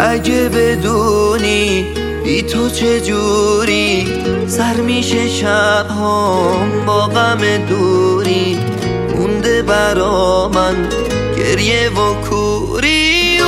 اگه بدونی بی تو چجوری سر میشه شبهام با غم دوری، مونده برا من گریه و کوری و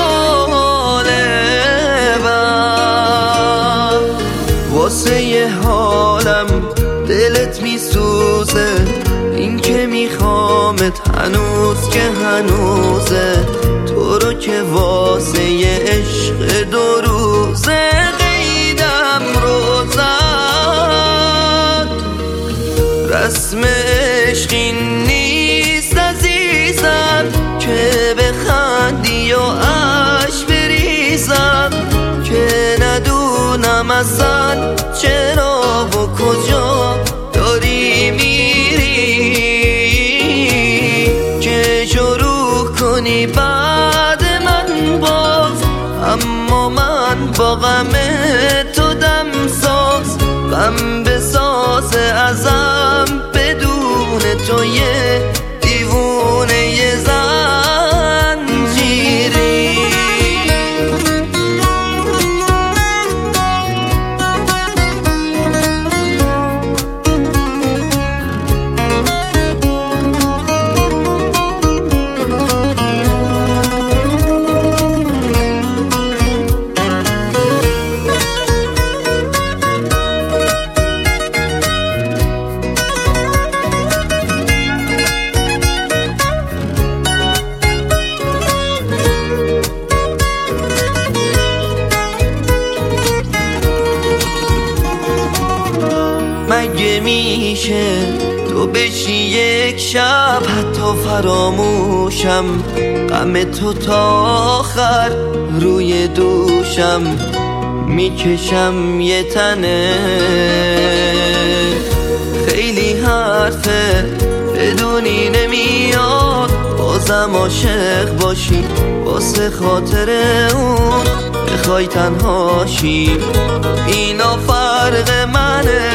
حالم. واسه یه حالم دلت میسوزه، این که میخوامت هنوز که هنوزه، تو رو که واسه یه عشق 2 روزه قیدم رو زد. رسم عشق این نیست عزیزم که بخندی و اش بریزم، که ندونم اصلا چرا و کجا داری میری، که شروع کنی بعد من باز. اما من با غم تو دم ساز، غم بساز ازم بدون تو یه دیوونه یه زنجیری. مگه میشه تو بشی یک شب حتی فراموشم، غم تو تا آخر روی دوشم میکشم یه تنه. خیلی حرفه بدونی نمیاد، بازم عاشق باشی واسه خاطر اون بخوای تنهاشی، اینا فرق منه.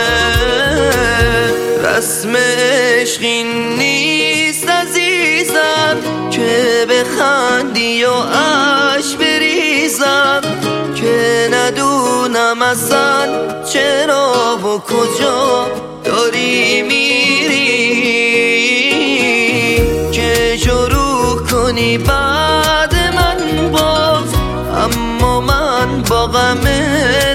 رسم عشق این نیست عزیزم که بخندی و اش بریزم، که ندونم اصلا چرا و کجا داری میری، که شروع کنی بعد من باز. اما من با غم